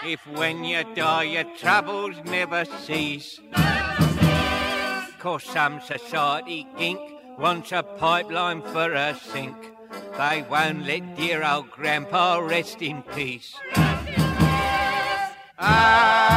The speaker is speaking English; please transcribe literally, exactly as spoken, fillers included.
If when you die your troubles never cease. 'Cause some society gink wants a pipeline for a sink. They won't let dear old Grandpa rest in peace. Ah!